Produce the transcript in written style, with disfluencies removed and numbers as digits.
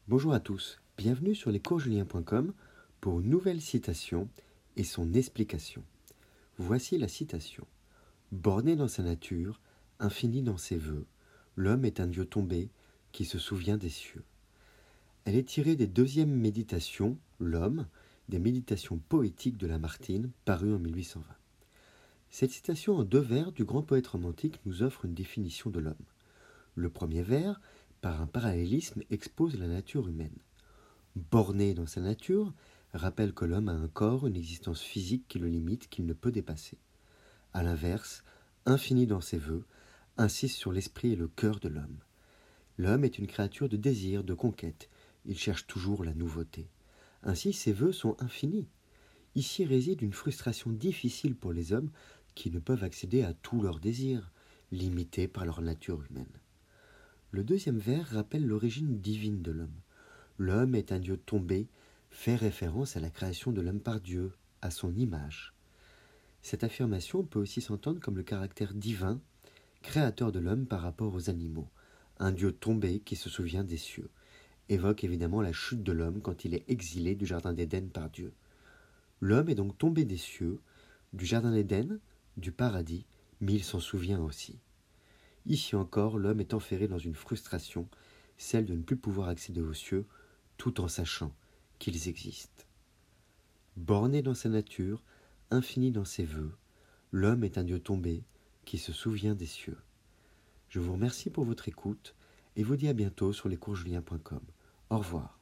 Bonjour à tous, bienvenue sur lescoursjulien.com pour une nouvelle citation et son explication. Voici la citation. Borné dans sa nature, infini dans ses vœux, l'homme est un dieu tombé qui se souvient des cieux. Elle est tirée des deuxièmes méditations, L'homme, des méditations poétiques de Lamartine, parues en 1820. Cette citation en 2 vers du grand poète romantique nous offre une définition de l'homme. Le premier vers, par un parallélisme, expose la nature humaine. Borné dans sa nature, rappelle que l'homme a un corps, une existence physique qui le limite, qu'il ne peut dépasser. A l'inverse, infini dans ses vœux, insiste sur l'esprit et le cœur de l'homme. L'homme est une créature de désir, de conquête. Il cherche toujours la nouveauté. Ainsi, ses vœux sont infinis. Ici réside une frustration difficile pour les hommes qui ne peuvent accéder à tous leurs désirs, limités par leur nature humaine. Le deuxième vers rappelle l'origine divine de l'homme. L'homme est un Dieu tombé, fait référence à la création de l'homme par Dieu, à son image. Cette affirmation peut aussi s'entendre comme le caractère divin, créateur de l'homme par rapport aux animaux, un Dieu tombé qui se souvient des cieux, évoque évidemment la chute de l'homme quand il est exilé du jardin d'Éden par Dieu. L'homme est donc tombé des cieux, du jardin d'Éden, du paradis, mais il s'en souvient aussi. Ici encore, l'homme est enferré dans une frustration, celle de ne plus pouvoir accéder aux cieux, tout en sachant qu'ils existent. Borné dans sa nature, infini dans ses vœux, l'homme est un Dieu tombé qui se souvient des cieux. Je vous remercie pour votre écoute et vous dis à bientôt sur lescoursjulien.com. Au revoir.